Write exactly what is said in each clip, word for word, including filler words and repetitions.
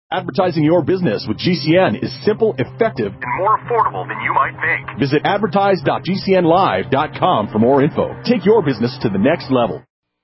Advertising your business with G C N is simple, effective, and more affordable than you might think. Visit advertise dot g c n live dot com for more info. Take your business to the next level.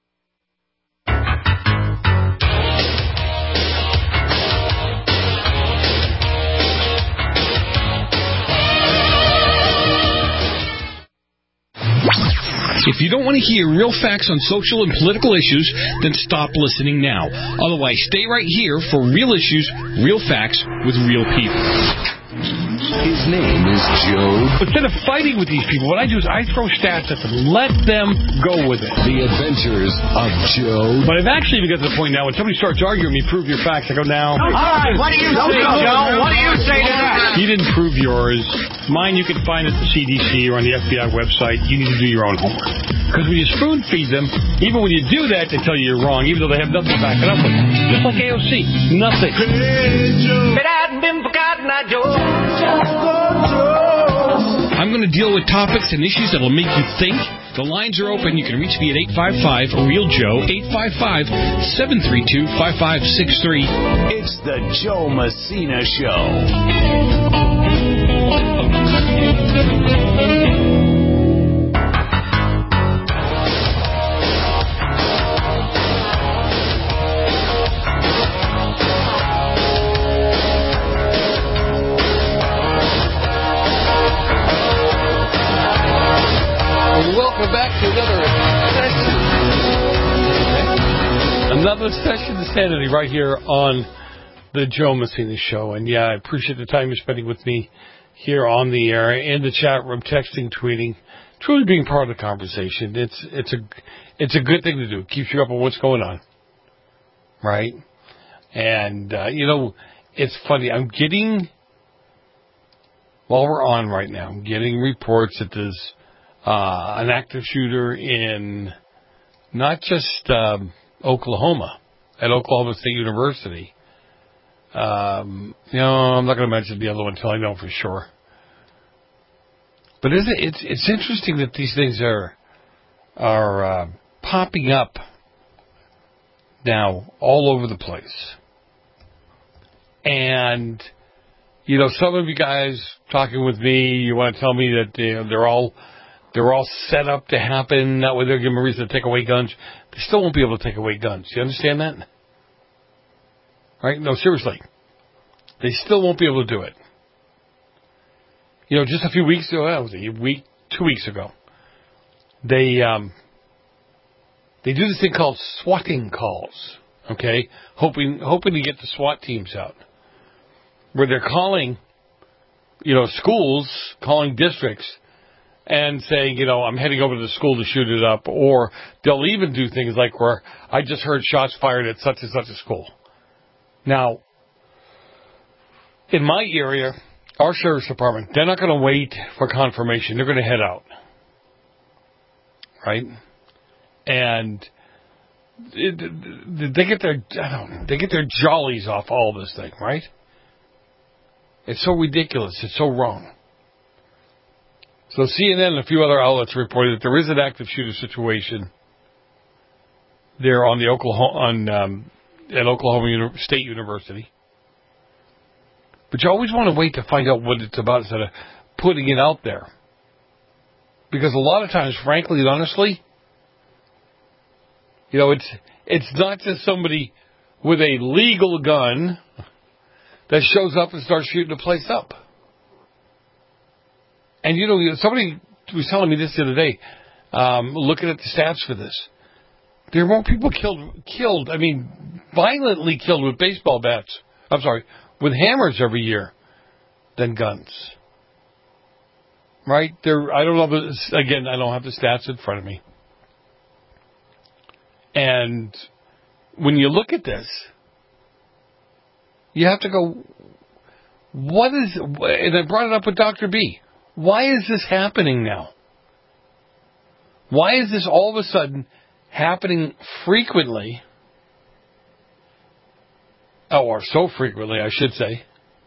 If you don't want to hear real facts on social and political issues, then stop listening now. Otherwise, stay right here for real issues, real facts, with real people. His name is Joe. Instead of fighting with these people, what I do is I throw stats at them. Let them go with it. The Adventures of Joe. But I've actually got to the point now when somebody starts arguing with me, prove your facts. I go, now. All right, what do you say, Joe? What do you say to that? You didn't prove yours. Mine you can find at the C D C or on the F B I website. You need to do your own homework. Because when you spoon feed them, even when you do that, they tell you you're wrong, even though they have nothing to back it up with. Just like A O C. Nothing. It hadn't been forgotten, I Joe. I'm going to deal with topics and issues that will make you think. The lines are open. You can reach me at eight five five, real Joe, eight five five, seven three two, five five six three. It's the Joe Messina Show. Welcome back to another session. Another session of sanity right here on the Joe Messina Show. And yeah, I appreciate the time you're spending with me here on the air, in the chat room, texting, tweeting, truly being part of the conversation. It's it's a it's a good thing to do. It keeps you up on what's going on, right? And uh, you know, it's funny. I'm getting while we're on right now, I'm getting reports that there's uh, an active shooter in not just um, Oklahoma, at Oklahoma State University. Um, you know, I'm not going to mention the other one until I know for sure. But is it, it's it's interesting that these things are are uh, popping up now all over the place. And, you know, some of you guys talking with me, you want to tell me that you know, they're all they're all set up to happen. That way they're giving a reason to take away guns. They still won't be able to take away guns. You understand that? Right? No, seriously. They still won't be able to do it. You know, just a few weeks ago, that was a week, two weeks ago, they um, they do this thing called swatting calls, okay? Hoping hoping to get the SWAT teams out, where they're calling, you know, schools, calling districts, and saying, you know, I'm heading over to the school to shoot it up, or they'll even do things like where I just heard shots fired at such and such a school. Now, in my area, our sheriff's department, they're not going to wait for confirmation. They're going to head out. Right? And it, they get their, I don't know, they get their jollies off all this thing, right? It's so ridiculous. It's so wrong. So C N N and a few other outlets reported that there is an active shooter situation there on the Oklahoma, on, um, at Oklahoma Uni- State University. But you always want to wait to find out what it's about instead of putting it out there. Because a lot of times, frankly and honestly, you know, it's it's not just somebody with a legal gun that shows up and starts shooting the place up. And, you know, somebody was telling me this the other day, um, looking at the stats for this. There are more people killed, killed, I mean, violently killed with baseball bats. I'm sorry, with hammers every year than guns. Right? There, I don't know, but again, I don't have the stats in front of me. And when you look at this, you have to go, what is, and I brought it up with Doctor B. Why is this happening now? Why is this all of a sudden happening frequently, or so frequently, I should say,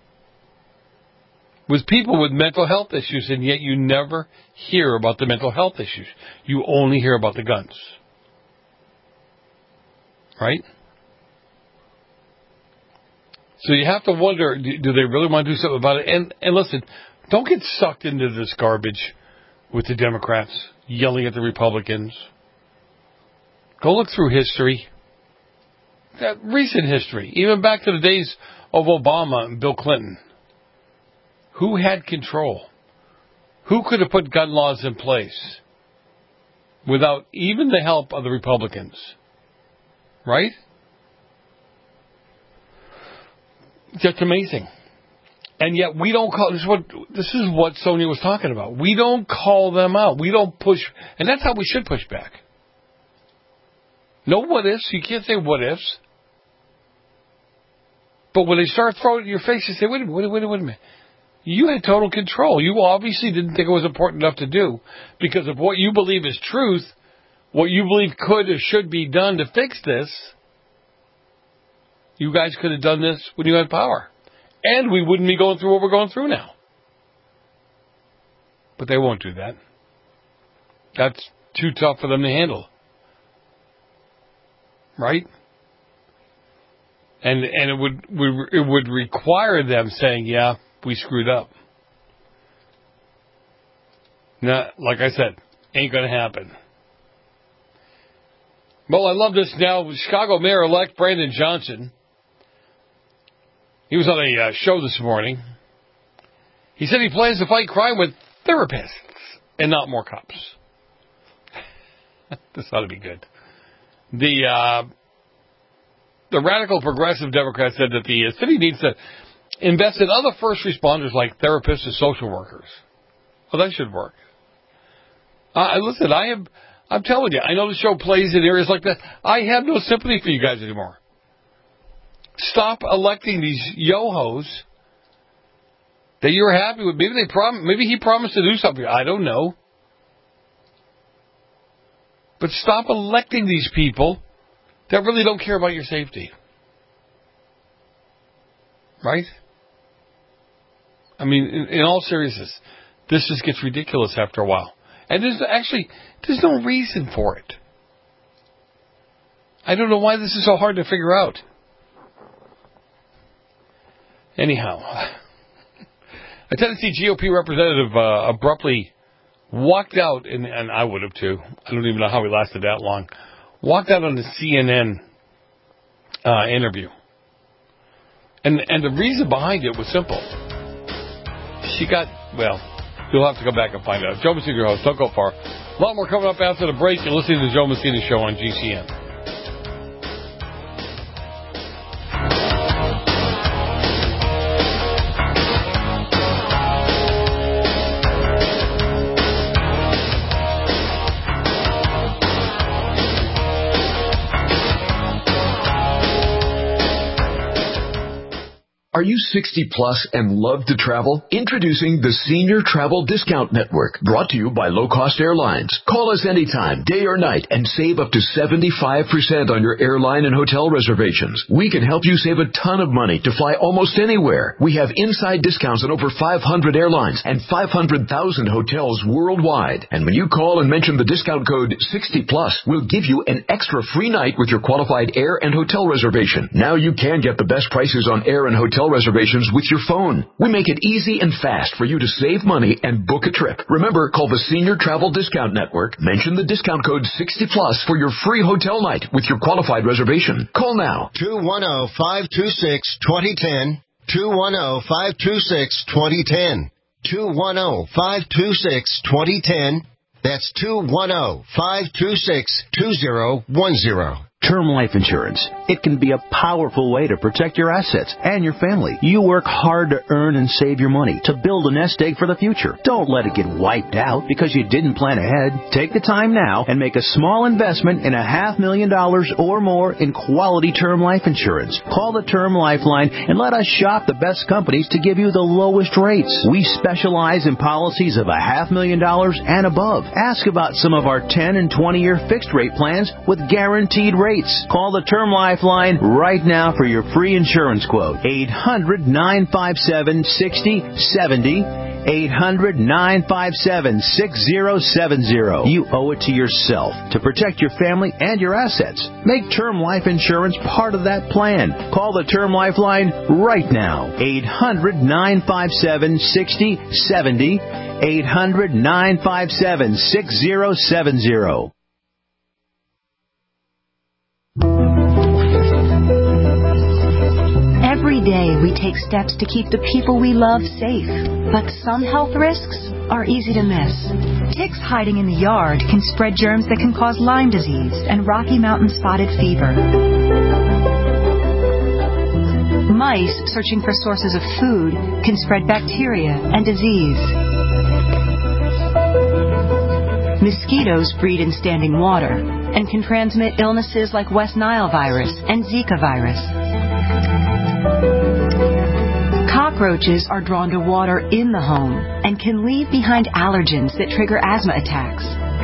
with people with mental health issues, and yet you never hear about the mental health issues. You only hear about the guns. Right? So you have to wonder, do, do they really want to do something about it? And, and listen, don't get sucked into this garbage with the Democrats yelling at the Republicans. Go look through history. That recent history, even back to the days of Obama and Bill Clinton. Who had control? Who could have put gun laws in place without even the help of the Republicans? Right? Just amazing. And yet we don't call, this is what, this is what Sonia was talking about. We don't call them out. We don't push, and that's how we should push back. No what ifs. You can't say what ifs. But when they start throwing it in your face, you say, wait a minute, wait a minute, wait a minute. You had total control. You obviously didn't think it was important enough to do because of what you believe is truth, what you believe could or should be done to fix this. You guys could have done this when you had power. And we wouldn't be going through what we're going through now. But they won't do that. That's too tough for them to handle. Right? And and it would it would require them saying, yeah, we screwed up. Now, like I said, ain't going to happen. Well, I love this now. Chicago Mayor-elect Brandon Johnson, he was on a uh, show this morning. He said he plans to fight crime with therapists and not more cops. This ought to be good. The uh, the radical progressive Democrat said that the city needs to invest in other first responders like therapists and social workers. Well, that should work. Uh, listen, I am, I'm telling you, I know the show plays in areas like that. I have no sympathy for you guys anymore. Stop electing these yo-hos that you're happy with. Maybe they prom- maybe he promised to do something. I don't know. But stop electing these people that really don't care about your safety. Right? I mean, in, in all seriousness, this just gets ridiculous after a while. And there's actually, there's no reason for it. I don't know why this is so hard to figure out. Anyhow, a Tennessee G O P representative uh, abruptly walked out, and, and I would have too. I don't even know how he lasted that long. Walked out on the C N N uh, interview. And and the reason behind it was simple. She got, well, you'll have to go back and find out. Joe Messina, your host. Don't go far. A lot more coming up after the break. You're listening to the Joe Messina Show on G C N. Are you sixty plus and love to travel? Introducing the Senior Travel Discount Network, brought to you by Low Cost Airlines. Call us anytime, day or night, and save up to seventy-five percent on your airline and hotel reservations. We can help you save a ton of money to fly almost anywhere. We have inside discounts on over five hundred airlines and five hundred thousand hotels worldwide. And when you call and mention the discount code sixty plus, we'll give you an extra free night with your qualified air and hotel reservation. Now you can get the best prices on air and hotel reservations with your phone. We make it easy and fast for you to save money and book a trip. Remember, call the Senior Travel Discount Network. Mention the discount code sixty plus for your free hotel night with your qualified reservation. Call now. two one zero, five two six, two zero one zero. two one zero, five two six, two zero one zero. two one zero, five two six, two zero one zero. That's two one zero, five two six, two zero one zero. Term life insurance. It can be a powerful way to protect your assets and your family. You work hard to earn and save your money to build a nest egg for the future. Don't let it get wiped out because you didn't plan ahead. Take the time now and make a small investment in a half million dollars or more in quality term life insurance. Call the Term Lifeline and let us shop the best companies to give you the lowest rates. We specialize in policies of a half million dollars and above. Ask about some of our ten and twenty year fixed rate plans with guaranteed rates. Call the Term Lifeline right now for your free insurance quote. eight hundred, nine five seven, six zero seven zero. eight hundred, nine five seven, six zero seven zero. You owe it to yourself to protect your family and your assets. Make term life insurance part of that plan. Call the Term Life line right now. eight hundred, nine five seven, six zero seven zero. eight hundred, nine five seven, six zero seven zero. Every day we take steps to keep the people we love safe, but some health risks are easy to miss. Ticks hiding in the yard can spread germs that can cause Lyme disease and Rocky Mountain spotted fever. Mice searching for sources of food can spread bacteria and disease. Mosquitoes breed in standing water and can transmit illnesses like West Nile virus and Zika virus. Cockroaches are drawn to water in the home and can leave behind allergens that trigger asthma attacks.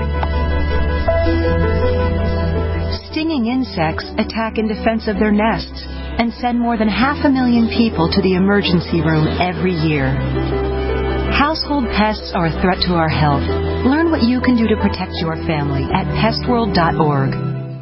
Stinging insects attack in defense of their nests and send more than half a million people to the emergency room every year. Household pests are a threat to our health. Learn what you can do to protect your family at pest world dot org.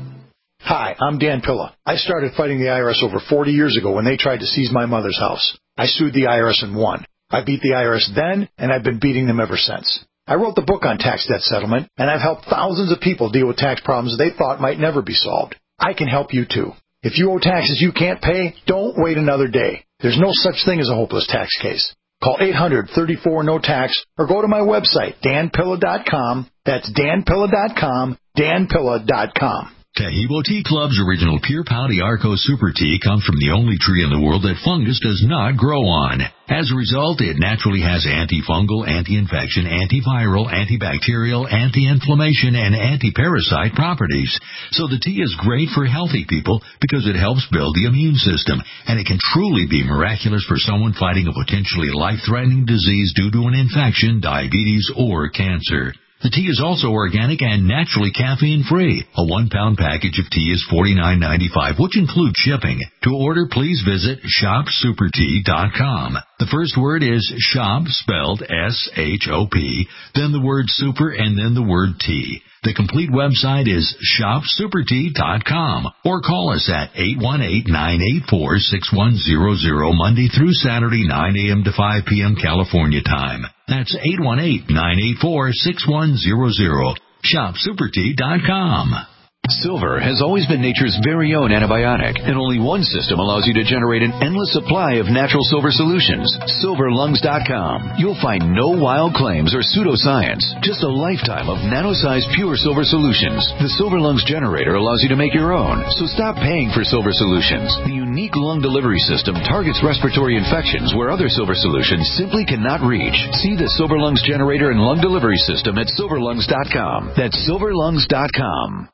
Hi, I'm Dan Pilla. I started fighting the I R S over forty years ago when they tried to seize my mother's house. I sued the I R S and won. I beat the I R S then, and I've been beating them ever since. I wrote the book on tax debt settlement, and I've helped thousands of people deal with tax problems they thought might never be solved. I can help you, too. If you owe taxes you can't pay, don't wait another day. There's no such thing as a hopeless tax case. Call eight hundred, thirty-four, no tax or go to my website, dan pilla dot com. That's dan pilla dot com, dan pilla dot com. Taheebo Tea Club's original Pure Pouty Arco Super Tea comes from the only tree in the world that fungus does not grow on. As a result, it naturally has antifungal, anti-infection, antiviral, antibacterial, anti-inflammation, and anti-parasite properties. So the tea is great for healthy people because it helps build the immune system, and it can truly be miraculous for someone fighting a potentially life-threatening disease due to an infection, diabetes, or cancer. The tea is also organic and naturally caffeine-free. A one-pound package of tea is forty-nine ninety-five, which includes shipping. To order, please visit shop super tea dot com. The first word is shop, spelled S H O P, then the word super, and then the word tea. The complete website is shop super tea dot com, or call us at eight one eight, nine eight four, six one zero zero Monday through Saturday, nine a.m. to five p.m. California time. That's eight one eight, nine eight four, six one zero zero. shop super tea dot com. Silver has always been nature's very own antibiotic, and only one system allows you to generate an endless supply of natural silver solutions. silver lungs dot com. You'll find no wild claims or pseudoscience, just a lifetime of nano-sized pure silver solutions. The Silver Lungs generator allows you to make your own, so stop paying for silver solutions. The unique lung delivery system targets respiratory infections where other silver solutions simply cannot reach. See the Silver Lungs generator and lung delivery system at silver lungs dot com. That's silver lungs dot com.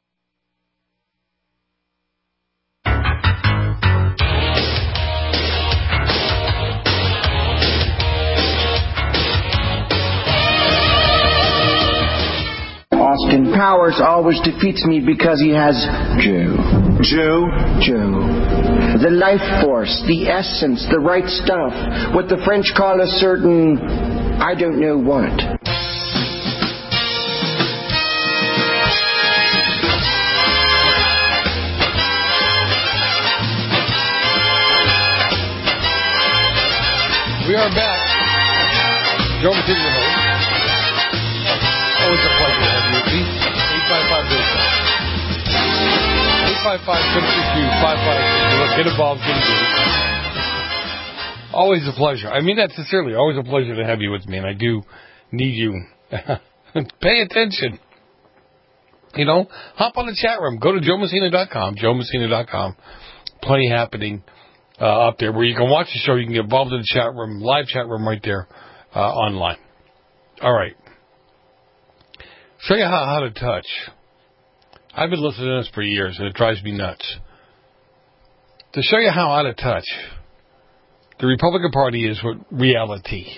Austin Powers always defeats me because he has Joe. Joe? Joe. The life force, the essence, the right stuff. What the French call a certain, I don't know what. We are back. Joe Massini, your host. Always a pleasure to have you with me. eight five five eight five five, seven six two, five five six zero. Get involved, get engaged. Always a pleasure. I mean that sincerely. Always a pleasure to have you with me, and I do need you. Pay attention. You know, hop on the chat room. Go to joe messina dot com, joe messina dot com. Plenty happening uh, up there where you can watch the show. You can get involved in the chat room, live chat room right there uh, online. All right. Show you how, how to touch. I've been listening to this for years, and it drives me nuts. To show you how out of touch the Republican Party is with reality.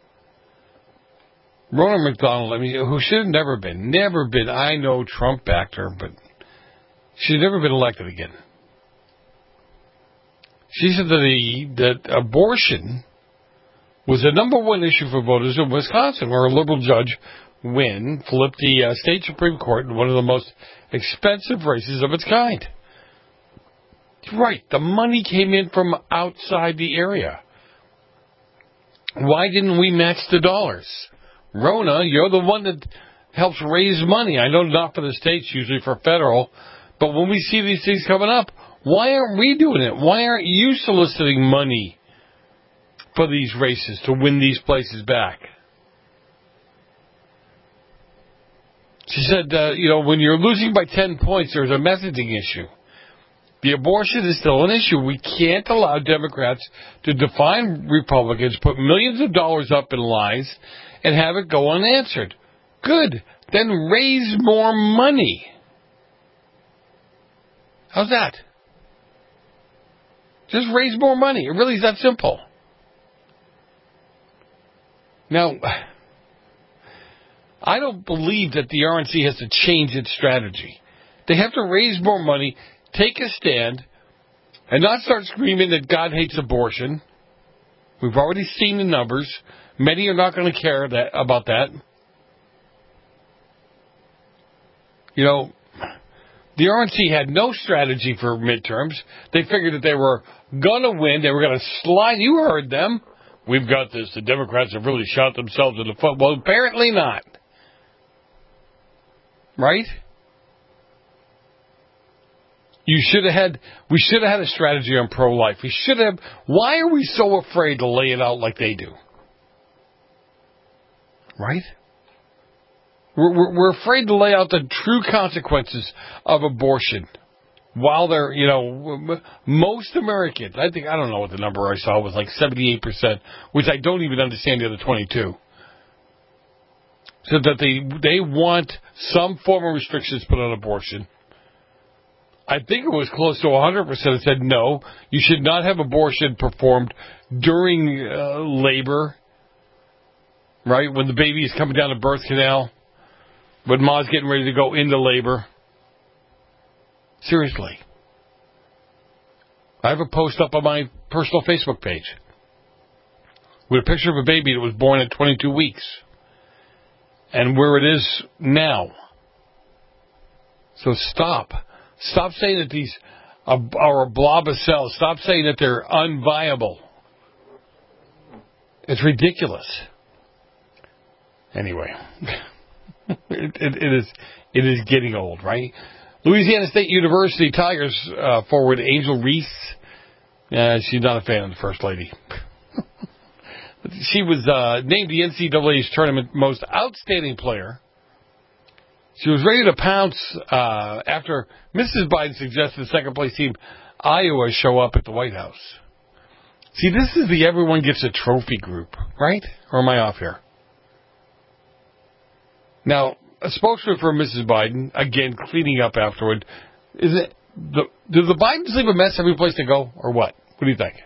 Rona McDonald, I mean, who should have never been, never been, I know Trump backed her, but she should never been elected again. She said that, the, that abortion was the number one issue for voters in Wisconsin, where a liberal judge, Wynne, flipped the uh, state Supreme Court in one of the most expensive races of its kind. Right, the money came in from outside the area. Why didn't we match the dollars? Rona, you're the one that helps raise money. I know not for the states, usually for federal, but when we see these things coming up, why aren't we doing it? Why aren't you soliciting money for these races to win these places back? She said, uh, you know, when you're losing by ten points, there's a messaging issue. The abortion is still an issue. We can't allow Democrats to define Republicans, put millions of dollars up in lies, and have it go unanswered. Good. Then raise more money. How's that? Just raise more money. It really is that simple. Now, I don't believe that the R N C has to change its strategy. They have to raise more money, take a stand, and not start screaming that God hates abortion. We've already seen the numbers. Many are not going to care that, about that. You know, the R N C had no strategy for midterms. They figured that they were going to win. They were going to slide. You heard them. We've got this. The Democrats have really shot themselves in the foot. Well, apparently not. Right? You should have had, we should have had a strategy on pro-life. We should have, why are we so afraid to lay it out like they do? Right? We're, we're, we're afraid to lay out the true consequences of abortion. While they're, you know, most Americans, I think, I don't know what the number I saw was, like seventy-eight percent, which I don't even understand the other twenty-two. Said that they, they want some form of restrictions put on abortion. I think it was close to one hundred percent that said no, you should not have abortion performed during uh, labor, right, when the baby is coming down the birth canal, when mom's getting ready to go into labor. Seriously. I have a post up on my personal Facebook page with a picture of a baby that was born at twenty-two weeks and where it is now. So stop. Stop saying that these are a blob of cells. Stop saying that they're unviable. It's ridiculous. Anyway, it, it, it is it is getting old, right? Louisiana State University Tigers uh, forward Angel Reese. Uh, she's not a fan of the First Lady. She was uh, named the N C double A's tournament most outstanding player. She was ready to pounce uh, after Missus Biden suggested the second-place team, Iowa, show up at the White House. See, this is the everyone gets a trophy group, right? Or am I off here? Now, a spokesman for Missus Biden, again, cleaning up afterward, is it the, do the Bidens leave a mess every place they go, or what? What do you think?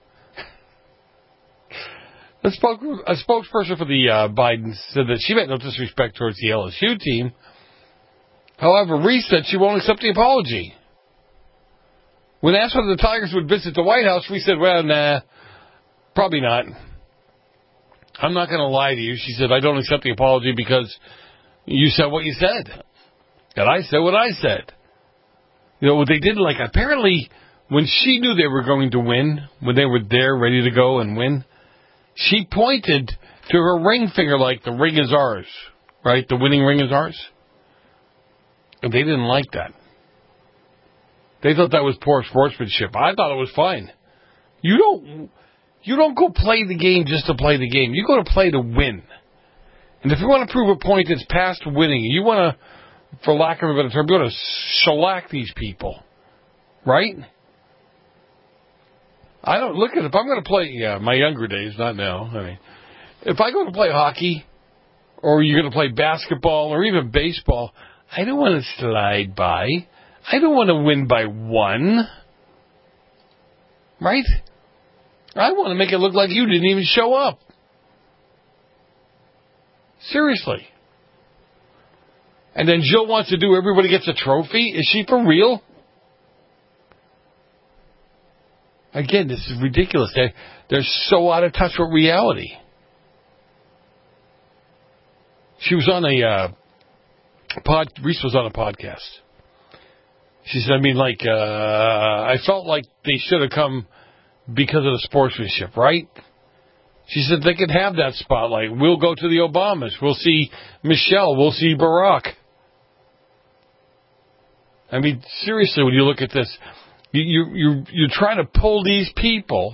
A, spoke, a spokesperson for the uh, Bidens said that she meant no disrespect towards the L S U team. However, Reese said she won't accept the apology. When asked whether the Tigers would visit the White House, Reese said, well, nah, probably not. I'm not going to lie to you. She said, I don't accept the apology because you said what you said. And I said what I said. You know, what they did, like, apparently, when she knew they were going to win, when they were there ready to go and win, she pointed to her ring finger like the ring is ours, right? The winning ring is ours. And they didn't like that. They thought that was poor sportsmanship. I thought it was fine. You don't, you don't go play the game just to play the game. You go to play to win. And if you want to prove a point that's past winning, you want to, for lack of a better term, you want to shellac these people, right? I don't look at if I'm going to play. Yeah, my younger days, not now. I mean, if I go to play hockey, or you're going to play basketball, or even baseball, I don't want to slide by. I don't want to win by one, right? I want to make it look like you didn't even show up. Seriously. And then Jill wants to do everybody gets a trophy? Is she for real? Again, this is ridiculous. They, they're so out of touch with reality. She was on a uh, pod. Reese was on a podcast. She said, I mean, like, uh, I felt like they should have come because of the sportsmanship, right? She said they could have that spotlight. We'll go to the Obamas. We'll see Michelle. We'll see Barack. I mean, seriously, when you look at this, you, you, you, you're trying to pull these people,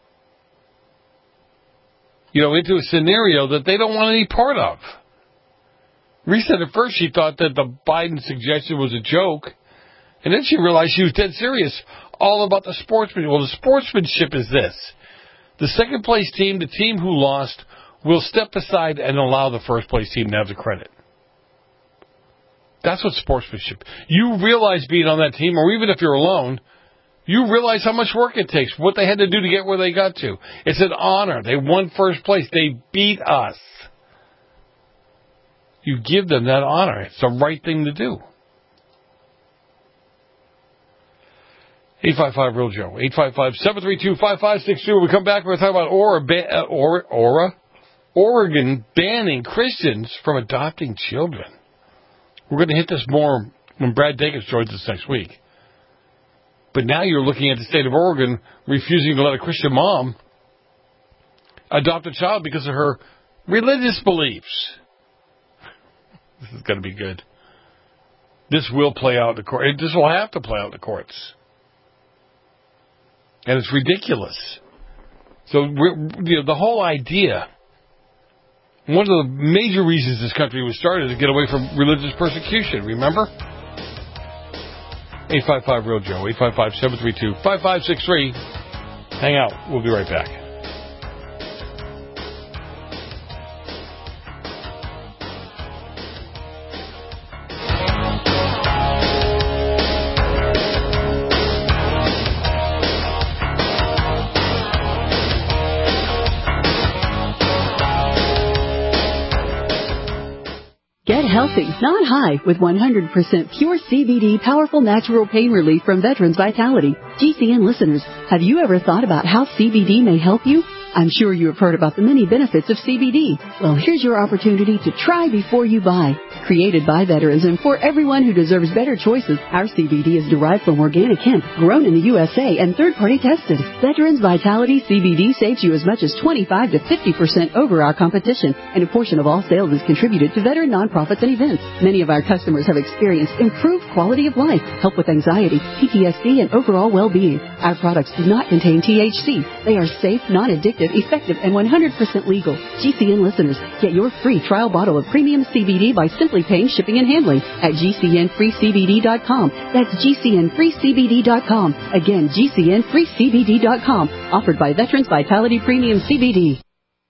you know, into a scenario that they don't want any part of. Reese said at first she thought that the Biden suggestion was a joke, and then she realized she was dead serious, all about the sportsmanship. Well, the sportsmanship is this. The second place team, the team who lost, will step aside and allow the first place team to have the credit. That's what sportsmanship. You realize being on that team, or even if you're alone, you realize how much work it takes, what they had to do to get where they got to. It's an honor. They won first place. They beat us. You give them that honor. It's the right thing to do. eight five five real Joe. eight five five, seven three two, five five six two. When we come back, we're going to talk about Aura, uh, Aura, Aura, Oregon banning Christians from adopting children. We're going to hit this more when Brad Dacus joins us next week. But now you're looking at the state of Oregon refusing to let a Christian mom adopt a child because of her religious beliefs. This is going to be good. This will play out in the court. This will have to play out in the courts. And it's ridiculous. So we're, you know, the whole idea, one of the major reasons this country was started is to get away from religious persecution, remember? eight five five real Joe, eight five five, seven three two, five five six three. Hang out. We'll be right back. Get healthy, not high, with one hundred percent pure C B D powerful natural pain relief from Veterans Vitality. G C N listeners, have you ever thought about how C B D may help you? I'm sure you have heard about the many benefits of C B D. Well, here's your opportunity to try before you buy. Created by veterans and for everyone who deserves better choices, our C B D is derived from organic hemp, grown in the U S A and third-party tested. Veterans Vitality C B D saves you as much as twenty-five to fifty percent over our competition, and a portion of all sales is contributed to veteran nonprofits and events. Many of our customers have experienced improved quality of life, help with anxiety, P T S D, and overall well-being. Our products do not contain T H C. They are safe, non-addictive, effective, and one hundred percent legal. G C N listeners, get your free trial bottle of premium C B D by simply paying shipping and handling at G C N free C B D dot com. That's G C N free C B D dot com. Again, G C N free C B D dot com. Offered by Veterans Vitality Premium C B D.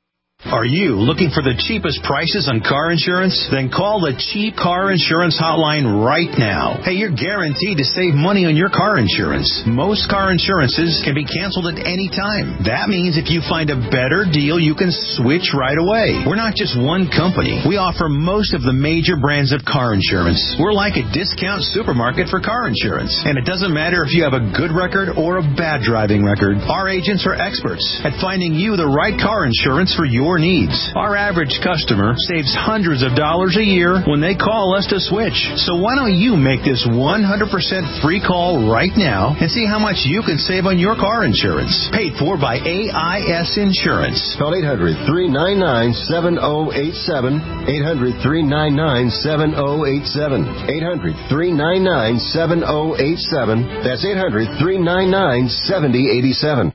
Are you looking for the cheapest prices on car insurance? Then call the Cheap Car Insurance Hotline right now. Hey, you're guaranteed to save money on your car insurance. Most car insurances can be canceled at any time. That means if you find a better deal, you can switch right away. We're not just one company. We offer most of the major brands of car insurance. We're like a discount supermarket for car insurance. And it doesn't matter if you have a good record or a bad driving record. Our agents are experts at finding you the right car insurance for your needs. Our average customer saves hundreds of dollars a year when they call us to switch. So why don't you make this one hundred percent free call right now and see how much you can save on your car insurance. Paid for by A I S Insurance. Call eight hundred, three nine nine, seven oh eight seven. eight hundred, three nine nine, seven oh eight seven. eight hundred, three nine nine, seven oh eight seven. That's eight hundred, three nine nine, seven oh eight seven.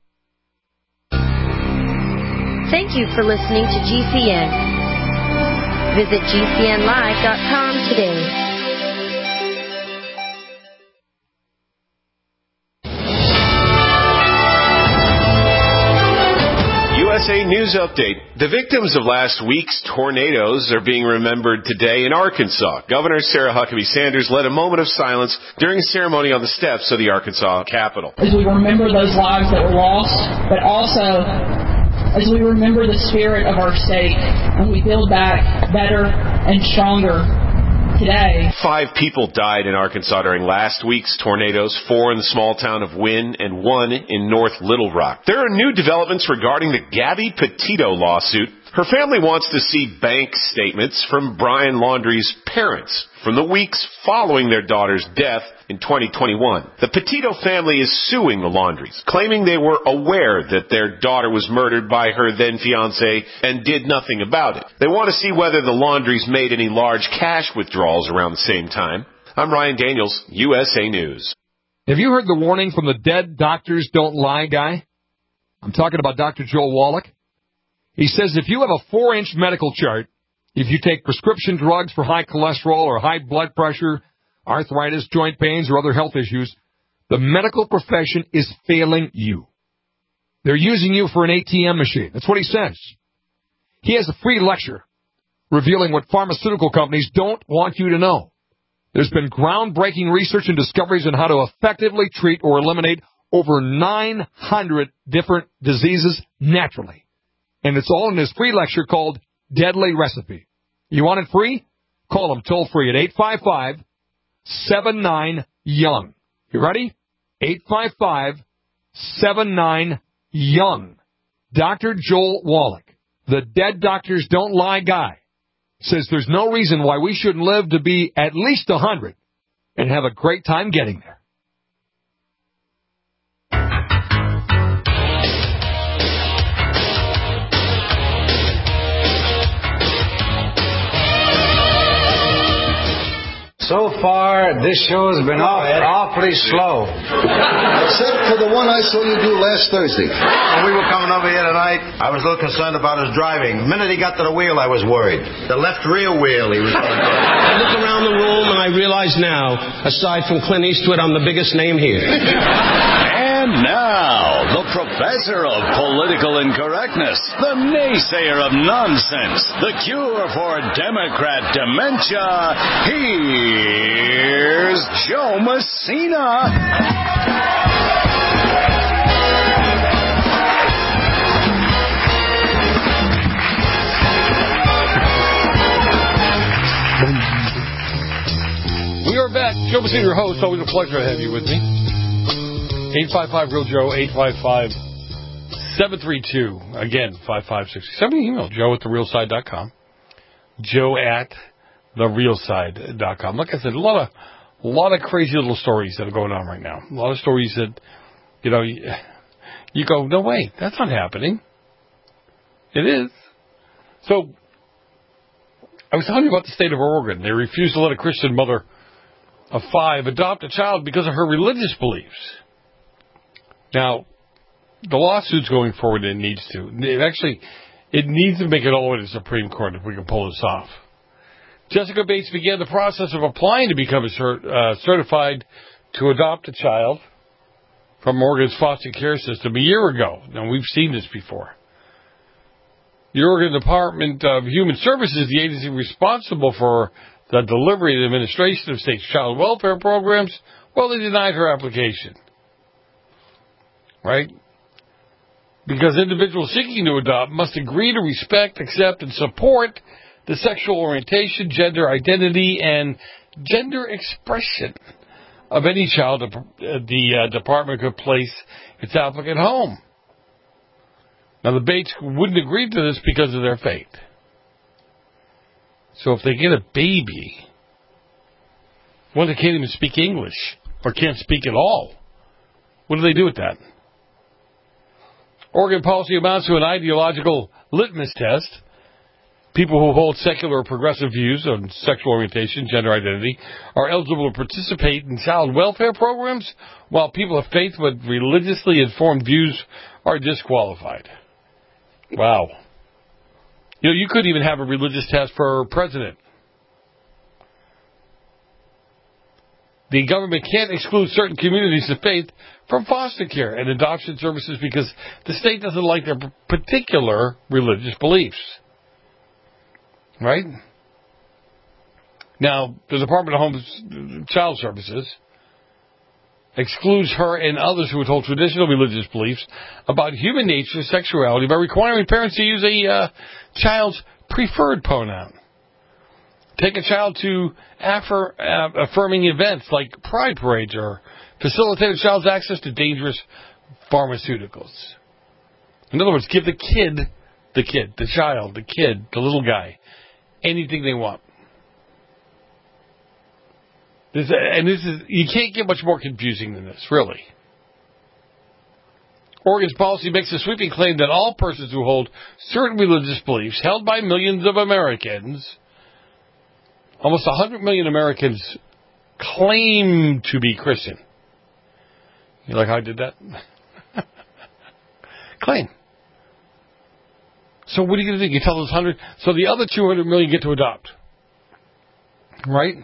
Thank you for listening to G C N. Visit G C N live dot com today. U S A News Update. The victims of last week's tornadoes are being remembered today in Arkansas. Governor Sarah Huckabee Sanders led a moment of silence during a ceremony on the steps of the Arkansas Capitol. As we remember those lives that were lost, but also as we remember the spirit of our state and we build back better and stronger today. Five people died in Arkansas during last week's tornadoes, four in the small town of Wynne and one in North Little Rock. There are new developments regarding the Gabby Petito lawsuit. Her family wants to see bank statements from Brian Laundrie's parents from the weeks following their daughter's death in twenty twenty-one. The Petito family is suing the Laundries, claiming they were aware that their daughter was murdered by her then-fiancé and did nothing about it. They want to see whether the Laundries made any large cash withdrawals around the same time. I'm Ryan Daniels, U S A News. Have you heard the warning from the dead doctors don't lie guy? I'm talking about Doctor Joel Wallach. He says if you have a four-inch medical chart, if you take prescription drugs for high cholesterol or high blood pressure, arthritis, joint pains, or other health issues, the medical profession is failing you. They're using you for an A T M machine. That's what he says. He has a free lecture revealing what pharmaceutical companies don't want you to know. There's been groundbreaking research and discoveries on how to effectively treat or eliminate over nine hundred different diseases naturally. And it's all in his free lecture called Deadly Recipe. You want it free? Call him toll free at eight five five, seven nine, young. You ready? eight five five, seven nine, young. Doctor Joel Wallach, the dead doctors don't lie guy, says there's no reason why we shouldn't live to be at least one hundred and have a great time getting there. So far, this show has been off, awfully slow. Except for the one I saw you do last Thursday. When we were coming over here tonight, I was a little concerned about his driving. The minute he got to the wheel, I was worried. The left rear wheel, he was going to I look around the room and I realize now, aside from Clint Eastwood, I'm the biggest name here. And now, the professor of political incorrectness, the naysayer of nonsense, the cure for Democrat dementia, here's Joe Messina. We are back. Joe Messina, your host. Always a pleasure to have you with me. eight five five, real Joe, eight five five, seven three two, again, five five six. Send me an email, joe at the real side dot com. Joe at the real side dot com. Like I said, a lot of a lot of crazy little stories that are going on right now. A lot of stories that, you know, you, you go, no way, that's not happening. It is. So, I was telling you about the state of Oregon. They refused to let a Christian mother of five adopt a child because of her religious beliefs. Now, the lawsuit's going forward, and it needs to. It actually, it needs to make it all the way to the Supreme Court if we can pull this off. Jessica Bates began the process of applying to become a cert, uh, certified to adopt a child from Oregon's foster care system a year ago. Now, we've seen this before. The Oregon Department of Human Services, the agency responsible for the delivery and administration of state's child welfare programs, well, they denied her application. Right? Because individuals seeking to adopt must agree to respect, accept, and support the sexual orientation, gender identity, and gender expression of any child the uh, department could place its applicant home. Now, the Bates wouldn't agree to this because of their faith. So if they get a baby, one that can't even speak English or can't speak at all, what do they do with that? Oregon policy amounts to an ideological litmus test. People who hold secular or progressive views on sexual orientation, gender identity, are eligible to participate in child welfare programs, while people of faith with religiously informed views are disqualified. Wow. You know, you could even have a religious test for president. The government can't exclude certain communities of faith from foster care and adoption services because the state doesn't like their particular religious beliefs. Right? Now, the Department of Home Child Services excludes her and others who would hold traditional religious beliefs about human nature, sexuality, by requiring parents to use a uh, child's preferred pronoun. Take a child to affir- uh, affirming events like pride parades or facilitate a child's access to dangerous pharmaceuticals. In other words, give the kid, the kid, the child, the kid, the little guy, anything they want. This, and this is, you can't get much more confusing than this, really. Oregon's policy makes a sweeping claim that all persons who hold certain religious beliefs held by millions of Americans, almost one hundred million Americans claim to be Christian. You like how I did that? Claim. So what are you going to do? You tell those one hundred, so the other two hundred million get to adopt. Right?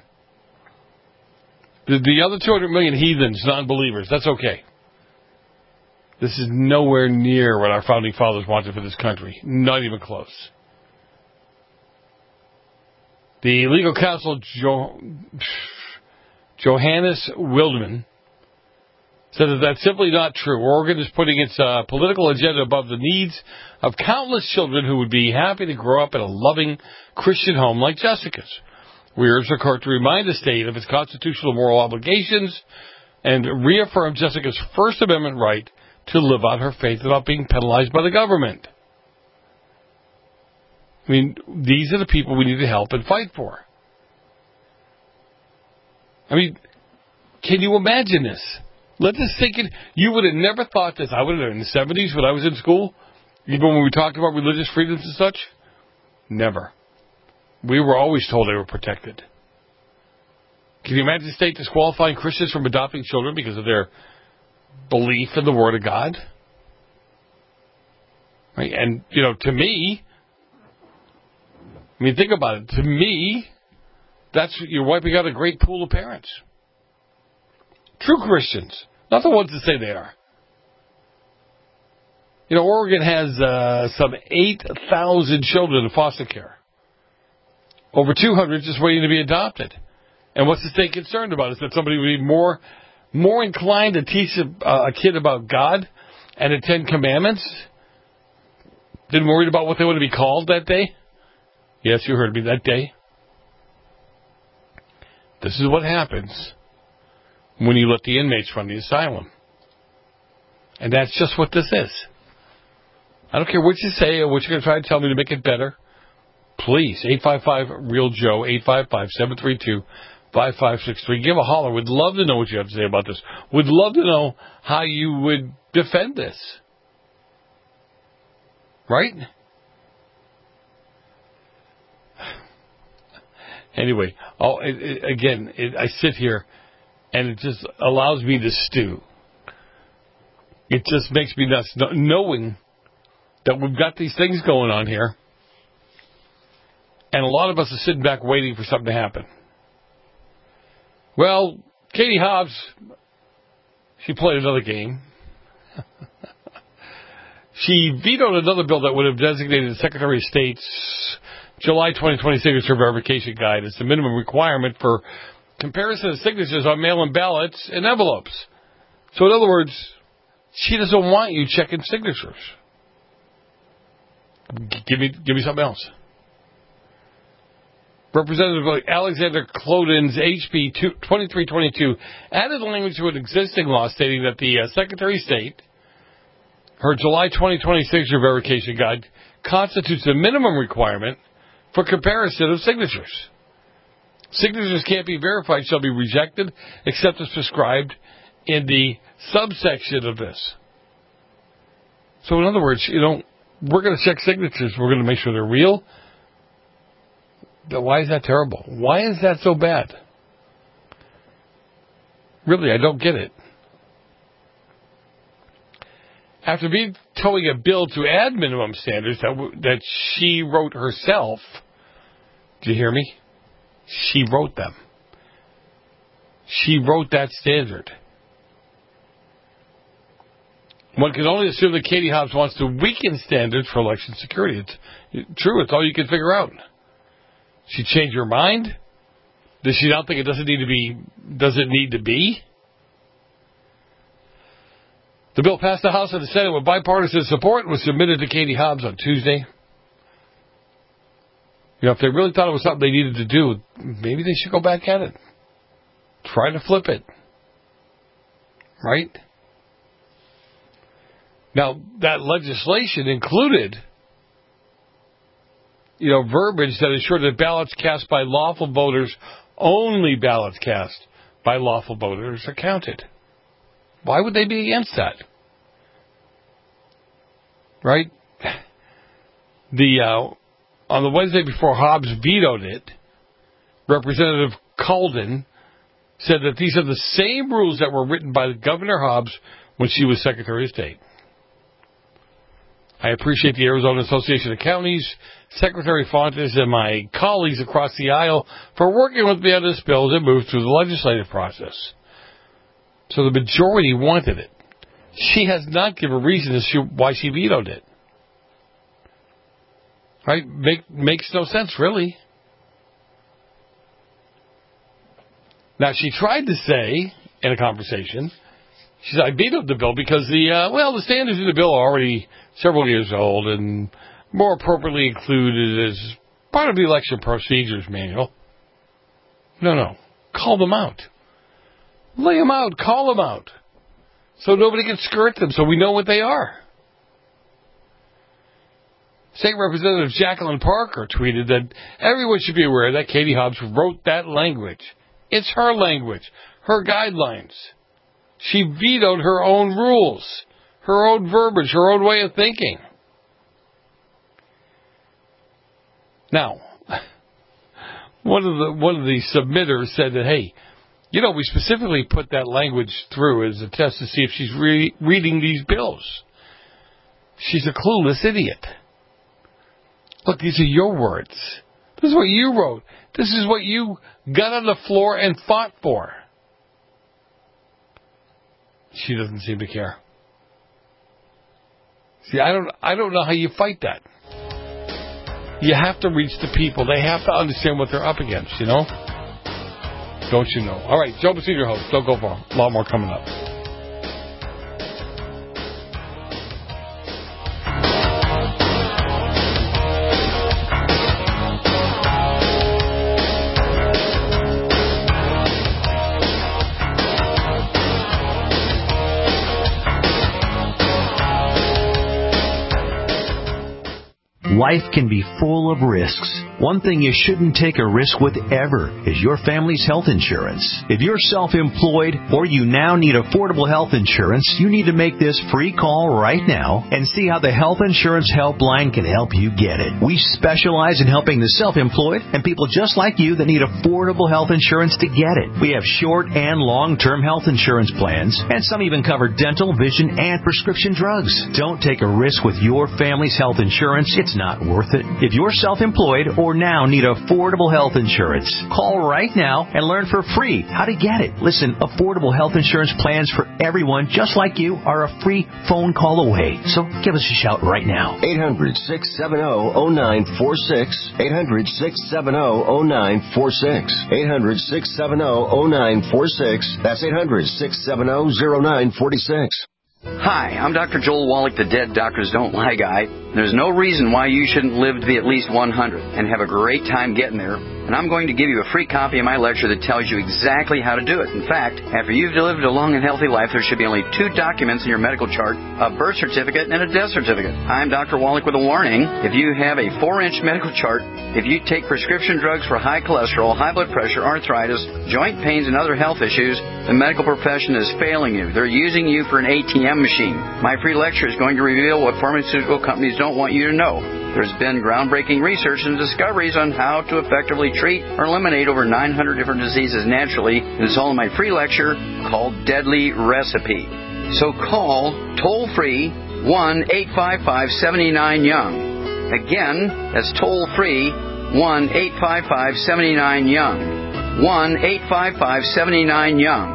The, the other two hundred million heathens, non-believers, that's okay. This is nowhere near what our founding fathers wanted for this country. Not even close. The legal counsel, jo- Johannes Wildman, said that that's simply not true. Oregon is putting its uh, political agenda above the needs of countless children who would be happy to grow up in a loving Christian home like Jessica's. We urge the court to remind the state of its constitutional moral obligations and reaffirm Jessica's First Amendment right to live out her faith without being penalized by the government. I mean, these are the people we need to help and fight for. I mean, can you imagine this? Let this sink in. You would have never thought this. I would have in the seventies when I was in school, even when we talked about religious freedoms and such. Never. We were always told they were protected. Can you imagine the state disqualifying Christians from adopting children because of their belief in the Word of God? Right? And, you know, to me, I mean, think about it. To me, that's you're wiping out a great pool of parents. True Christians, not the ones that say they are. You know, Oregon has uh, some eight thousand children in foster care. Over two hundred just waiting to be adopted. And what's the state concerned about? Is that somebody would be more, more inclined to teach a, uh, a kid about God and the Ten Commandments than worried about what they want to be called that day? Yes, you heard me, that day. This is what happens when you let the inmates run the asylum. And that's just what this is. I don't care what you say or what you're going to try to tell me to make it better. Please, eight five five, real Joe, eight five five, seven three two, five five six three. Give a holler. We'd love to know what you have to say about this. We'd love to know how you would defend this. Right? Anyway, oh, it, it, again, it, I sit here and it just allows me to stew. It just makes me nuts knowing that we've got these things going on here. And a lot of us are sitting back waiting for something to happen. Well, Katie Hobbs, she played another game. She vetoed another bill that would have designated the Secretary of State's July twenty twenty signature verification guide as the minimum requirement for comparison of signatures on mail-in ballots and envelopes. So in other words, she doesn't want you checking signatures. G- give me, give me something else. Representative Alexander Clodin's H B twenty-three twenty-two added language to an existing law stating that the uh, Secretary of State, her July twenty twenty signature verification guide, constitutes the minimum requirement for comparison of signatures. Signatures can't be verified, shall be rejected, except as prescribed in the subsection of this. So in other words, you know, we're going to check signatures. We're going to make sure they're real. But why is that terrible? Why is that so bad? Really, I don't get it. After vetoing a bill to add minimum standards that, w- that she wrote herself, do you hear me? She wrote them. She wrote that standard. One can only assume that Katie Hobbs wants to weaken standards for election security. It's true, it's all you can figure out. She changed her mind? Does she not think it doesn't need to be, does it need to be? The bill passed the House and the Senate with bipartisan support and was submitted to Katie Hobbs on Tuesday. You know, if they really thought it was something they needed to do, maybe they should go back at it. Try to flip it. Right? Now, that legislation included, you know, verbiage that ensured that ballots cast by lawful voters, only ballots cast by lawful voters, are counted. Why would they be against that? Right? The uh, on the Wednesday before Hobbs vetoed it, Representative Calden said that these are the same rules that were written by Governor Hobbs when she was Secretary of State. I appreciate the Arizona Association of Counties, Secretary Fontes, and my colleagues across the aisle for working with me on this bill as it moved through the legislative process. So the majority wanted it. She has not given a reason as to why she vetoed it. Right? Make, makes no sense, really. Now, she tried to say in a conversation, she said, I vetoed the bill because the, uh, well, the standards in the bill are already several years old and more appropriately included as part of the election procedures manual. No, no. Call them out. Lay them out. Call them out. So nobody can skirt them, so we know what they are. State Representative Jacqueline Parker tweeted that everyone should be aware that Katie Hobbs wrote that language. It's her language, her guidelines. She vetoed her own rules, her own verbiage, her own way of thinking. Now, one of the one of the submitters said that, hey, you know, we specifically put that language through as a test to see if she's re- reading these bills. She's a clueless idiot. Look, these are your words. This is what you wrote. This is what you got on the floor and fought for. She doesn't seem to care. See, I don't I don't know how you fight that. You have to reach the people. They have to understand what they're up against, you know? Don't you know? All right, Joe Messina, your host. Don't go far. A lot more coming up. Life can be full of risks. One thing you shouldn't take a risk with ever is your family's health insurance. If you're self-employed or you now need affordable health insurance, you need to make this free call right now and see how the Health Insurance Helpline can help you get it. We specialize in helping the self-employed and people just like you that need affordable health insurance to get it. We have short and long-term health insurance plans, and some even cover dental, vision, and prescription drugs. Don't take a risk with your family's health insurance. It's not worth it. If you're self-employed or now need affordable health insurance, call right now and learn for free how to get it. Listen, affordable health insurance plans for everyone just like you are a free phone call away. So give us a shout right now. eight hundred, six seven zero, zero nine four six. eight hundred, six seven zero, zero nine four six. eight hundred, six seven zero, zero nine four six. That's eight hundred, six seven zero, zero nine four six. Hi, I'm Doctor Joel Wallach, the Dead Doctors Don't Lie guy. There's no reason why you shouldn't live to be at least one hundred and have a great time getting there. And I'm going to give you a free copy of my lecture that tells you exactly how to do it. In fact, after you've lived a long and healthy life, there should be only two documents in your medical chart, a birth certificate and a death certificate. I'm Doctor Wallach with a warning. If you have a four-inch medical chart, if you take prescription drugs for high cholesterol, high blood pressure, arthritis, joint pains, and other health issues, the medical profession is failing you. They're using you for an A T M machine. My free lecture is going to reveal what pharmaceutical companies don't want you to know. There's been groundbreaking research and discoveries on how to effectively treat or eliminate over nine hundred different diseases naturally. It's all in my free lecture called Deadly Recipe. So call toll-free one eight five five, seven nine, young. Again, that's toll-free one eight five five, seven nine, young. one eight five five, seven nine, young.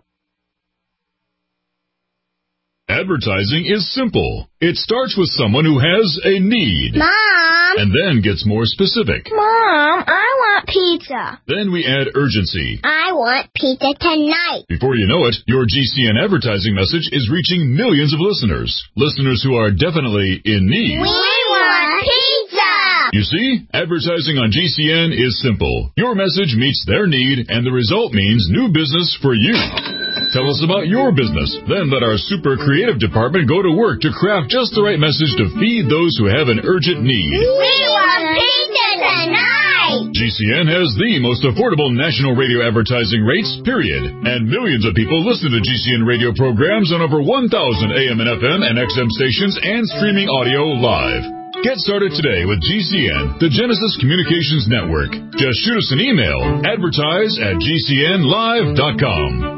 Advertising is simple. It starts with someone who has a need. Mom! And then gets more specific. Mom, I want pizza. Then we add urgency. I want pizza tonight. Before you know it, your G C N advertising message is reaching millions of listeners. Listeners who are definitely in need. We want pizza! You see, advertising on G C N is simple. Your message meets their need, and the result means new business for you. Tell us about your business. Then let our super creative department go to work to craft just the right message to feed those who have an urgent need. We want pizza tonight! G C N has the most affordable national radio advertising rates, period. And millions of people listen to G C N radio programs on over one thousand A M and F M and X M stations and streaming audio live. Get started today with G C N, the Genesis Communications Network. Just shoot us an email, advertise at G C N live dot com.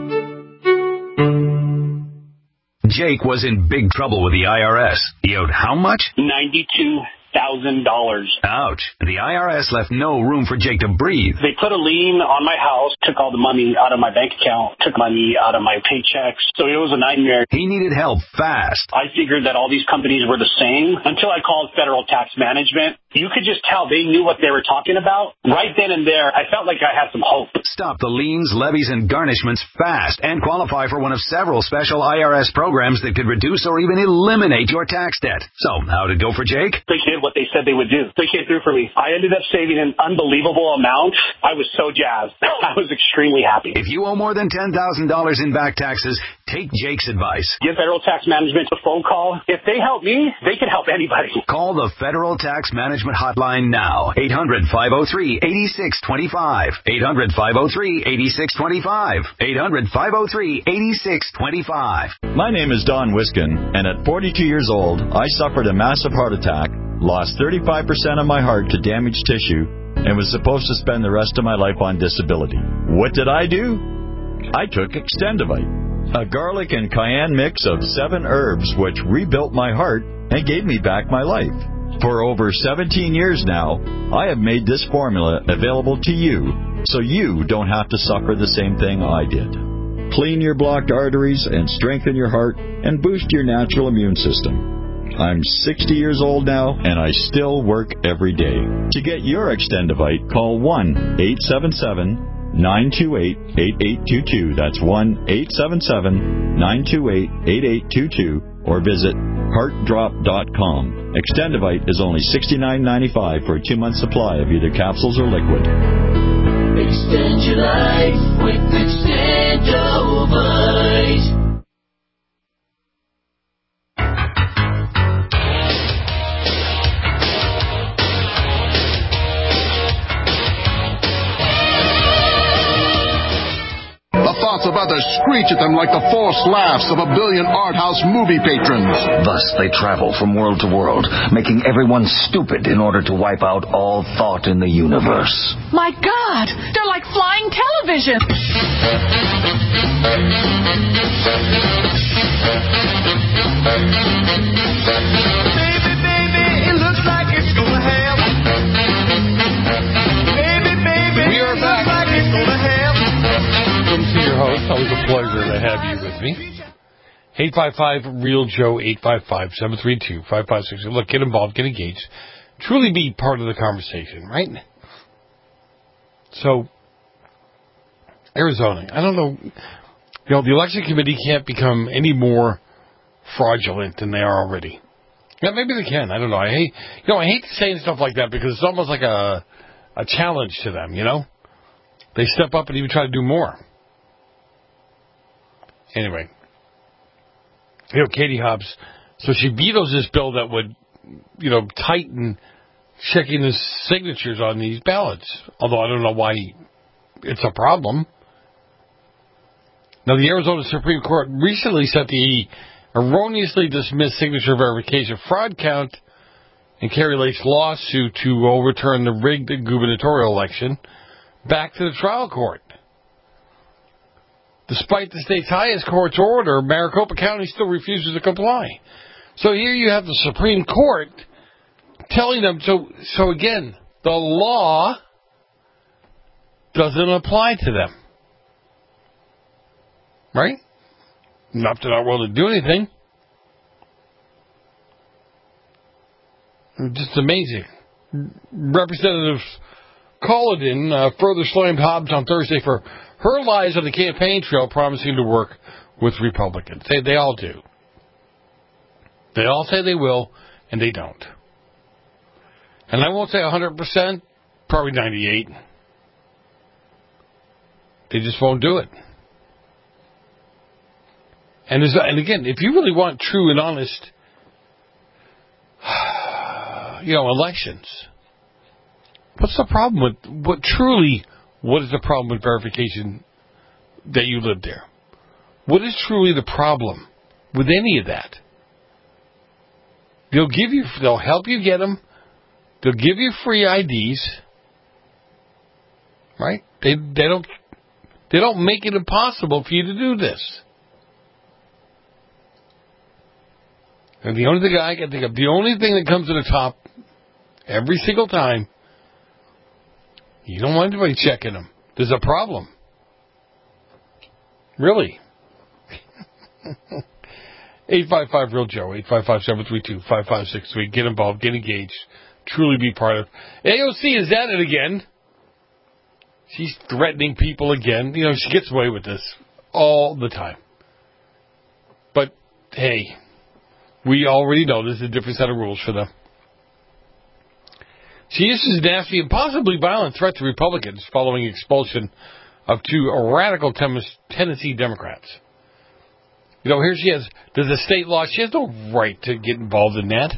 Jake was in big trouble with the I R S. He owed how much? ninety-two thousand dollars. Ouch. The I R S left no room for Jake to breathe. They put a lien on my house, took all the money out of my bank account, took money out of my paychecks. So it was a nightmare. He needed help fast. I figured that all these companies were the same until I called Federal Tax Management. You could just tell they knew what they were talking about. Right then and there, I felt like I had some hope. Stop the liens, levies, and garnishments fast and qualify for one of several special I R S programs that could reduce or even eliminate your tax debt. So, how'd it go for Jake? They did what they said they would do. They came through for me. I ended up saving an unbelievable amount. I was so jazzed. I was extremely happy. If you owe more than ten thousand dollars in back taxes, take Jake's advice. Give Federal Tax Management a phone call. If they help me, they can help anybody. Call the Federal Tax Management hotline now. eight hundred, five oh three, eight six two five. eight hundred, five oh three, eight six two five. eight hundred, five oh three, eight six two five. My name is Don Wiskin, and at forty-two years old, I suffered a massive heart attack, lost thirty-five percent of my heart to damaged tissue, and was supposed to spend the rest of my life on disability. What did I do? I took Extendivite, a garlic and cayenne mix of seven herbs which rebuilt my heart and gave me back my life. For over seventeen years now, I have made this formula available to you so you don't have to suffer the same thing I did. Clean your blocked arteries and strengthen your heart and boost your natural immune system. I'm sixty years old now, and I still work every day. To get your Extendivite, call one eight seven seven, nine two eight, eight eight two two. That's one eight seven seven, nine two eight, eight eight two two, or visit heart drop dot com. Extendivite is only sixty-nine ninety-five for a two-month supply of either capsules or liquid. Extend your life with Extendivite. Thoughts of others screech at them like the false laughs of a billion art house movie patrons. Thus they travel from world to world, making everyone stupid in order to wipe out all thought in the universe. My God, they're like flying television. Baby, baby, it looks like it's gonna happen. Baby, baby, we are back. It looks like it's gonna happen. Welcome to your host. Always a pleasure to have you with me. eight five five, real Joe, eight five five, seven three two, five five six zero. Look, get involved, get engaged. Truly be part of the conversation, right? So, Arizona, I don't know, you know, the election committee can't become any more fraudulent than they are already. Yeah, maybe they can, I don't know. I hate, you know, I hate saying stuff like that because it's almost like a, a challenge to them, you know? They step up and even try to do more. Anyway, you know, Katie Hobbs, so she vetoes this bill that would, you know, tighten checking the signatures on these ballots. Although I don't know why it's a problem. Now, the Arizona Supreme Court recently set the erroneously dismissed signature verification fraud count in Kari Lake's lawsuit to overturn the rigged gubernatorial election back to the trial court. Despite the state's highest court's order, Maricopa County still refuses to comply. So here you have the Supreme Court telling them, so, so again, the law doesn't apply to them. Right? Not that they're not willing to do anything. Just amazing. Representative Culloden uh, further slammed Hobbs on Thursday for her lies on the campaign trail, promising to work with Republicans. They, they all do. They all say they will, and they don't. And I won't say one hundred percent, probably ninety-eight. They just won't do it. And, there's, and again, if you really want true and honest, you know, elections, what's the problem with, what truly, what is the problem with verification that you live there? What is truly the problem with any of that? They'll give you, they'll help you get them. They'll give you free I Ds, right? They they don't they don't make it impossible for you to do this. And the only thing I can think of, the only thing that comes to the top every single time, you don't want anybody checking them. There's a problem. Really. eight five five real Joe, eight five five, seven three two, five five six three. Get involved, get engaged, truly be part of. A O C is at it again. She's threatening people again. You know, she gets away with this all the time. But, hey, we already know there's a different set of rules for them. She issues a nasty and possibly violent threat to Republicans following expulsion of two radical Tennessee Democrats. You know, here she is. There's a state law. She has no right to get involved in that.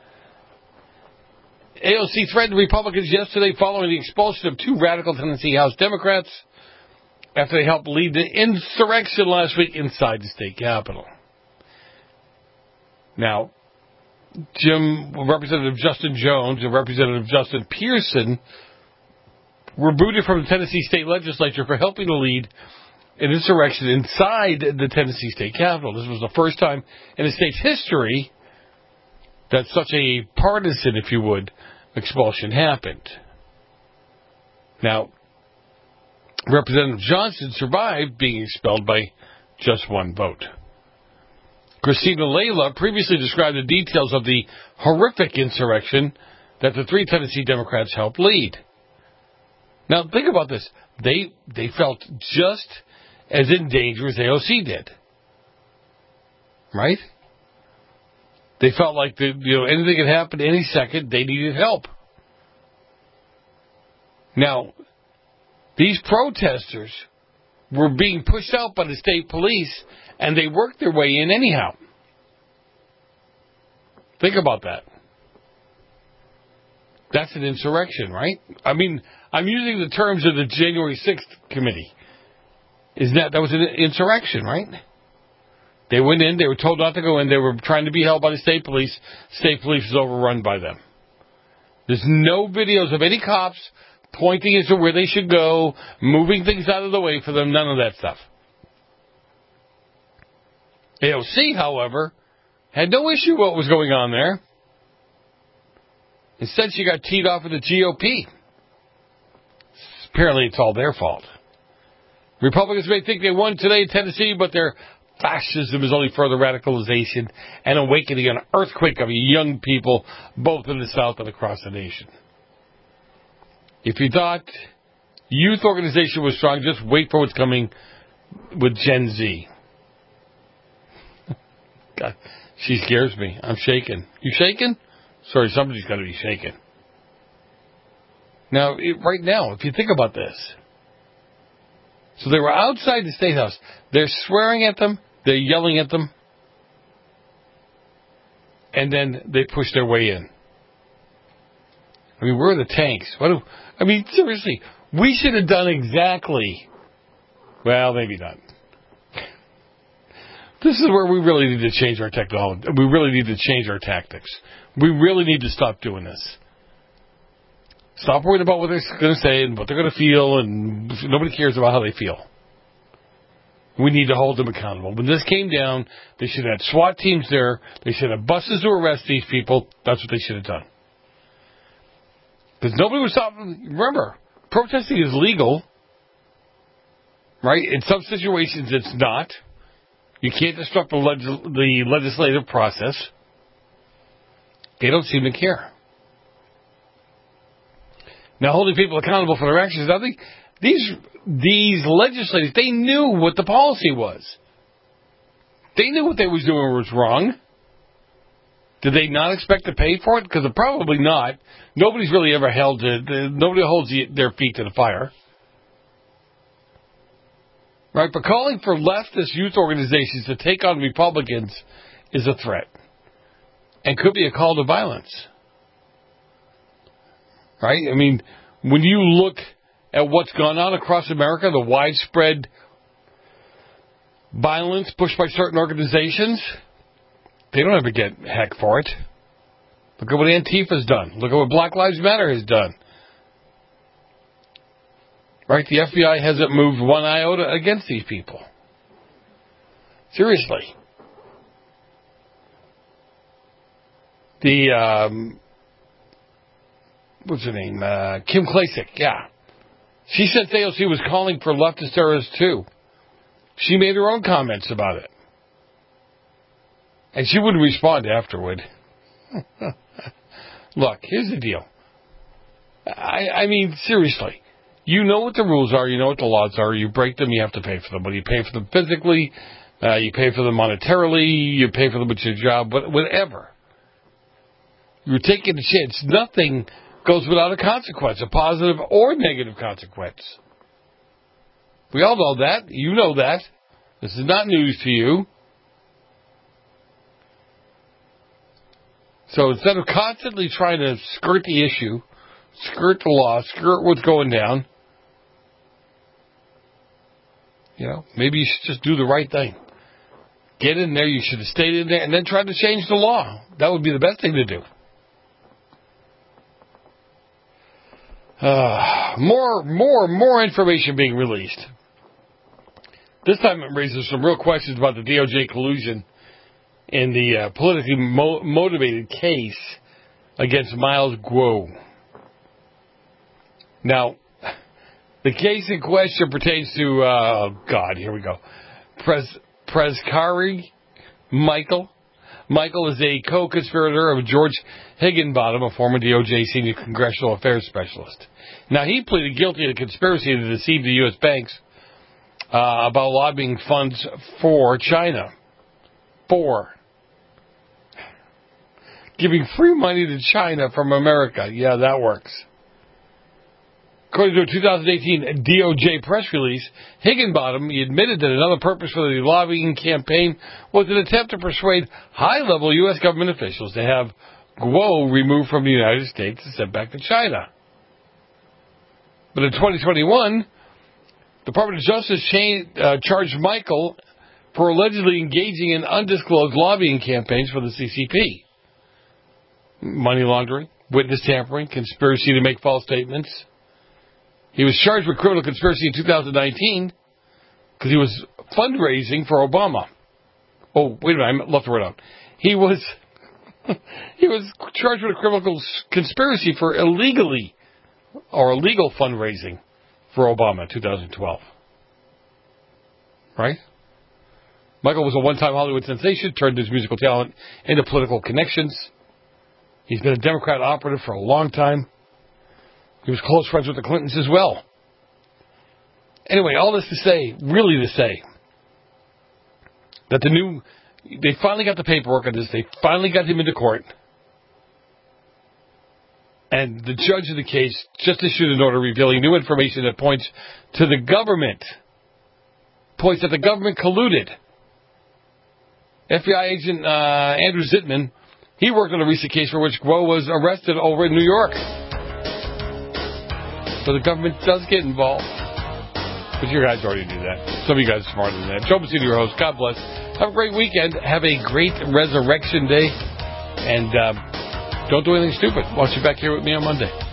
A O C threatened Republicans yesterday following the expulsion of two radical Tennessee House Democrats after they helped lead the insurrection last week inside the state capitol. Now, Jim, Representative Justin Jones and Representative Justin Pearson were booted from the Tennessee state legislature for helping to lead an insurrection inside the Tennessee state capitol. This was the first time in the state's history that such a partisan, if you would, expulsion happened. Now, Representative Johnson survived being expelled by just one vote. Christina Layla previously described the details of the horrific insurrection that the three Tennessee Democrats helped lead. Now, think about this. They they felt just as in danger as A O C did. Right? They felt like the, you know, anything could happen any second. They needed help. Now, these protesters were being pushed out by the state police, and they worked their way in anyhow. Think about that. That's an insurrection, right? I mean, I'm using the terms of the January sixth committee. Isn't that, that was an insurrection, right? They went in, they were told not to go in, they were trying to be held by the state police. State police was overrun by them. There's no videos of any cops pointing as to where they should go, moving things out of the way for them, none of that stuff. A O C, however, had no issue with what was going on there. Instead, she got teed off with the G O P. Apparently, it's all their fault. Republicans may think they won today in Tennessee, but their fascism is only further radicalization and awakening an earthquake of young people, both in the South and across the nation. If you thought youth organization was strong, just wait for what's coming with Gen Z. God, she scares me. I'm shaking. You shaking? Sorry, somebody's got to be shaken. Now, it, right now, if you think about this. So they were outside the State House. They're swearing at them. They're yelling at them. And then they push their way in. I mean, where are the tanks? What do, I mean, seriously, we should have done exactly, well, maybe not. This is where we really need to change our technology. We really need to change our tactics. We really need to stop doing this. Stop worrying about what they're going to say and what they're going to feel, and nobody cares about how they feel. We need to hold them accountable. When this came down, they should have had SWAT teams there. They should have buses to arrest these people. That's what they should have done. Because nobody was stopping. Remember, protesting is legal, right? In some situations, it's not. You can't disrupt the, leg- the legislative process. They don't seem to care. Now, holding people accountable for their actions, I think these these legislators, they knew what the policy was. They knew what they was doing was wrong. Did they not expect to pay for it? Because probably not. Nobody's really ever held to, nobody holds their feet to the fire. Right? But calling for leftist youth organizations to take on Republicans is a threat. And could be a call to violence. Right? I mean, when you look at what's gone on across America, the widespread violence pushed by certain organizations, they don't ever get heck for it. Look at what Antifa's done. Look at what Black Lives Matter has done. Right? The F B I hasn't moved one iota against these people. Seriously. The, um, what's her name? Uh, Kim Klacik, yeah. She said A O C was calling for leftist terrorists too. She made her own comments about it. And she wouldn't respond afterward. Look, here's the deal. I, I mean, seriously. You know what the rules are. You know what the laws are. You break them, you have to pay for them. Whether you pay for them physically, uh, you pay for them monetarily, you pay for them with your job, but whatever. You're taking a chance. Nothing goes without a consequence, a positive or negative consequence. We all know that. You know that. This is not news to you. So instead of constantly trying to skirt the issue, skirt the law, skirt what's going down, you know, maybe you should just do the right thing. Get in there, you should have stayed in there, and then try to change the law. That would be the best thing to do. Uh, more, more, more information being released. This time it raises some real questions about the D O J collusion in the uh, politically mo- motivated case against Miles Guo. Now, the case in question pertains to, uh, God, here we go, Pres- Prescari Michael. Michael is a co-conspirator of George Higginbottom, a former D O J senior congressional affairs specialist. Now, he pleaded guilty to conspiracy to deceive the U S banks uh, about lobbying funds for China. For giving free money to China from America. Yeah, that works. According to a two thousand eighteen D O J press release, Higginbottom he admitted that another purpose for the lobbying campaign was an attempt to persuade high-level U S government officials to have Guo removed from the United States and sent back to China. But in twenty twenty-one, the Department of Justice cha- uh, charged Michael for allegedly engaging in undisclosed lobbying campaigns for the C C P. Money laundering, witness tampering, conspiracy to make false statements. He was charged with criminal conspiracy in two thousand nineteen because he was fundraising for Obama. Oh, wait a minute, I left the word out. He was he was charged with a criminal conspiracy for illegally or illegal fundraising for Obama in two thousand twelve. Right? Michael was a one-time Hollywood sensation, turned his musical talent into political connections. He's been a Democrat operative for a long time. He was close friends with the Clintons as well. Anyway, all this to say, really to say, that the new, they finally got the paperwork on this. They finally got him into court. And the judge of the case just issued an order revealing new information that points to the government, points that the government colluded. F B I agent uh, Andrew Zittman, he worked on a recent case for which Guo was arrested over in New York. So the government does get involved. But you guys already knew that. Some of you guys are smarter than that. Joe Messina, your host. God bless. Have a great weekend. Have a great Resurrection Day. And uh, don't do anything stupid. Watch you back here with me on Monday.